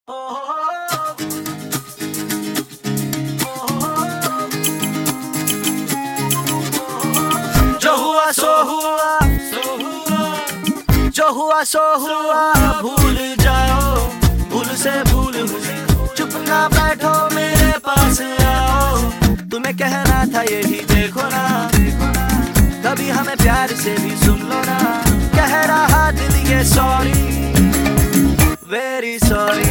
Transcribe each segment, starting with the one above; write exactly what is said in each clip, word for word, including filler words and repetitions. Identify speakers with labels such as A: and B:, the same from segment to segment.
A: जो हुआ सो हुआ, जो हुआ सो हुआ, भूल जाओ, भूल से भूल हुई। चुप ना बैठो मेरे पास आओ, तुम्हें कहना था यही देखो ना, कभी हमें प्यार से भी सुन लो ना। कह रहा दिल ये sorry, very sorry,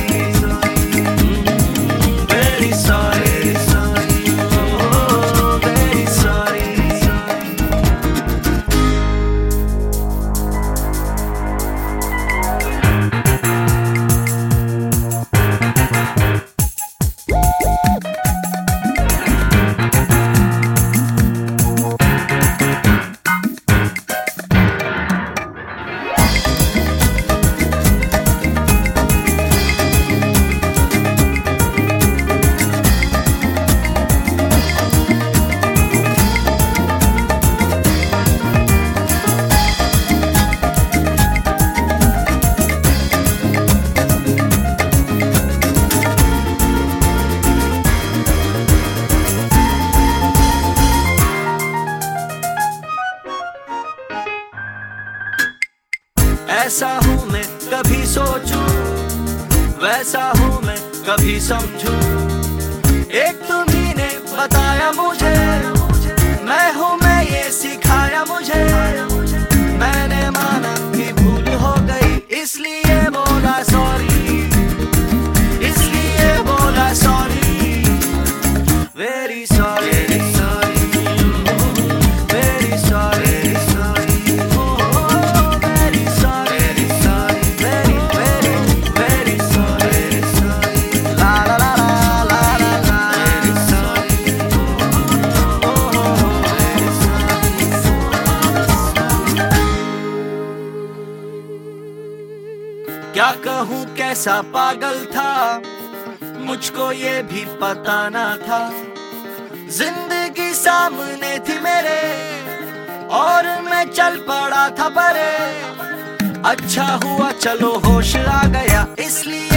A: very sorry, very sorry. ऐसा हूँ मैं कभी सोचूं, वैसा हूँ मैं कभी समझूं। एक तुम्ही ने बताया मुझे, मैं हूँ मैं ये सिखाया मुझे। मैंने माना कि भूल हो गई, इसलिए बोला सॉरी, इसलिए बोला sorry, very sorry, very sorry. क्या कहूँ कैसा पागल था, मुझको ये भी पता ना था। जिंदगी सामने थी मेरे और मैं चल पड़ा था परे। अच्छा हुआ चलो होश आ गया, इसलिए